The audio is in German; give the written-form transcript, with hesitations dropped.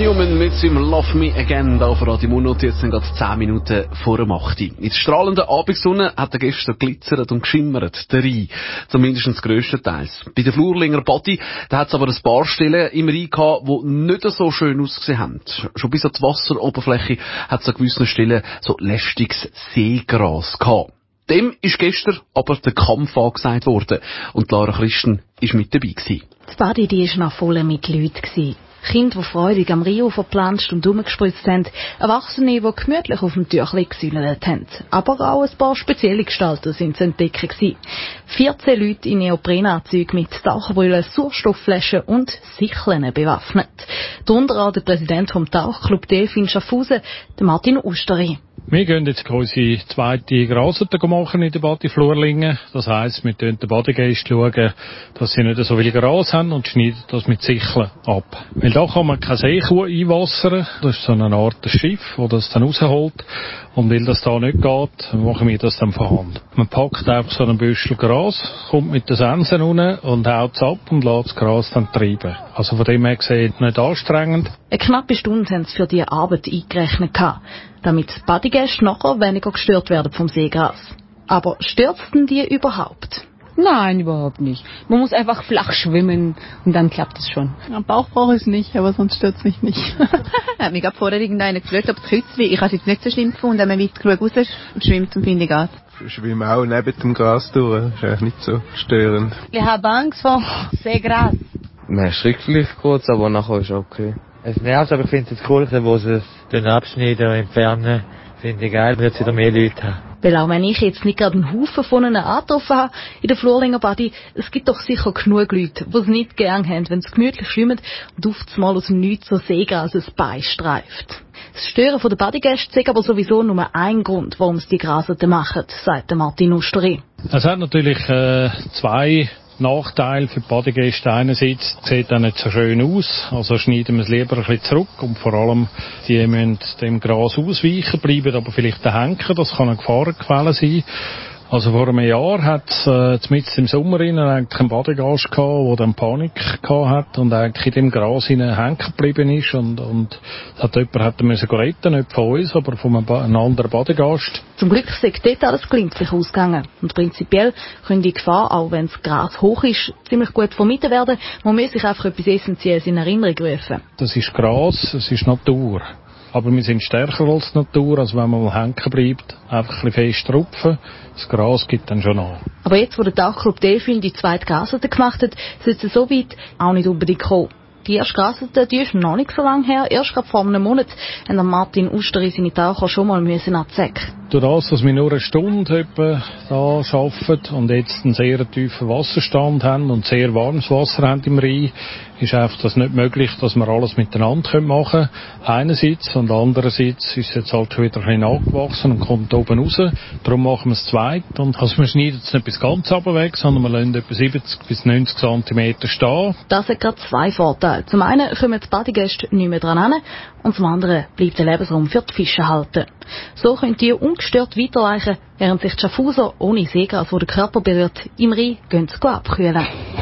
Newman mit seinem Love Me Again da auf Radio Mund. Jetzt sind gerade 10 Minuten vor dem 8. In der strahlenden Abendsonne hat er gestern glitzert und geschimmert, der Rhein. Zumindest grösstenteils. Bei der Flurlinger Body, da hat es aber ein paar Stellen im Rhein gehabt, die nicht so schön ausgesehen haben. Schon bis an die Wasseroberfläche hat es an gewissen Stellen so lästiges Seegras gehabt. Dem ist gestern aber der Kampf angesagt worden. Und Lara Christen war mit dabei gewesen. Die Badi, die war noch voll mit Leuten. Kinder, die freudig am Rio verplanscht und herumgespritzt haben, Erwachsene, die gemütlich auf dem Tüchli gesühnelt haben. Aber auch ein paar spezielle Gestalten sind zu entdecken gewesen. 14 Leute in Neoprenanzügen mit Taucherbrüllen, Sauerstoffflaschen und Sicheln bewaffnet. Darunter auch der Präsident vom Tauchclub Delfin Schaffhausen, der Martin Usteri. Wir gehen jetzt unsere zweite Grasroute machen in der Badi Flurlingen. Das heisst, wir schauen den Badegästen schauen, dass sie nicht so viel Gras haben und schneiden das mit Sicheln ab. Weil da kann man keine Seekuh einwassern. Das ist so eine Art Schiff, das das dann rausholt. Und weil das da nicht geht, machen wir das dann von Hand. Man packt einfach so einen Büschel Gras, kommt mit den Sensen unten und haut es ab und lässt das Gras dann treiben. Also von dem her gesehen nicht anstrengend. Eine knappe Stunde haben sie für diese Arbeit eingerechnet gehabt, damit die Badegäste nachher weniger gestört werden vom Seegras. Aber stört es denn die überhaupt? Nein, überhaupt nicht. Man muss einfach flach schwimmen und dann klappt es schon. Am Bauch brauche ich es nicht, aber sonst stört es mich nicht. Hat mich gerade vorher irgendeiner gefragt, ob es Kützli, ich habe es jetzt nicht so schlimm gefunden, wenn man weit genug raus schwimmt und finde ich geht. Ich schwimme auch neben dem Gras durch, das ist eigentlich nicht so störend. Ich habe Angst vor Seegras. Man ist schrecklich kurz, aber nachher ist es okay. Es nervt, aber ich finde es cool, wo sie den abschneiden und entfernen. Finde ich geil, wird es wieder mehr Leute haben. Weil auch wenn ich jetzt nicht gerade einen Haufen von ihnen angetroffen habe in der Flurlinger Badi, es gibt doch sicher genug Leute, die es nicht gern haben, wenn sie gemütlich schwimmen und oft mal aus dem Nichts so Seegras ein Bein streift. Das Stören der Badegäste ist aber sowieso nur ein Grund, warum sie die Grasroute machen, sagt Martin Usteri. Es hat natürlich zwei Nachteil für die Badegäste. Einerseits sieht das nicht so schön aus, also schneiden wir es lieber ein bisschen zurück und vor allem, die müssen dem Gras ausweichen, bleiben aber vielleicht hängen, das kann eine Gefahrenquelle sein. Also vor einem Jahr hat es mitten im Sommer eigentlich einen Badegast gehabt, der dann Panik gehabt hat und eigentlich in dem Gras hängen geblieben ist und jemand müssen retten, nicht von uns, aber von einem anderen Badegast. Zum Glück ist dort alles glimpflich ausgegangen. Und prinzipiell können die Gefahr, auch wenn das Gras hoch ist, ziemlich gut vermieden werden. Man muss sich einfach etwas Essentielles in Erinnerung rufen. Das ist Gras, es ist Natur. Aber wir sind stärker als die Natur, also wenn man mal hängen bleibt, einfach ein bisschen fest rupfen, das Gras gibt dann schon an. Aber jetzt, wo der Tauchclub Delfin die zweite Grasroute gemacht hat, sollte es so weit auch nicht unbedingt kommen. Die erste Grasroute, die ist noch nicht so lange her. Erst gerade vor einem Monat haben Martin Usteri seine Taucher schon mal absäcken. Durch das, dass wir nur eine Stunde etwa da arbeiten und jetzt einen sehr tiefen Wasserstand haben und sehr warmes Wasser haben im Rhein, ist einfach das nicht möglich, dass wir alles miteinander machen können. Einerseits und andererseits ist es jetzt halt schon wieder ein bisschen angewachsen und kommt oben raus. Darum machen wir es zweit. Und also wir schneiden es nicht bis ganz runter weg, sondern wir lassen etwa 70 bis 90 cm stehen. Das hat gerade zwei Vorteile. Zum einen kommen die Badegäste nicht mehr dran hin und zum anderen bleibt der Lebensraum für die Fische halten. So können die ungestört weiterreichen, während sich die Schaffhauser ohne Seegras, das den Körper berührt, im Rhein gehen abkühlen.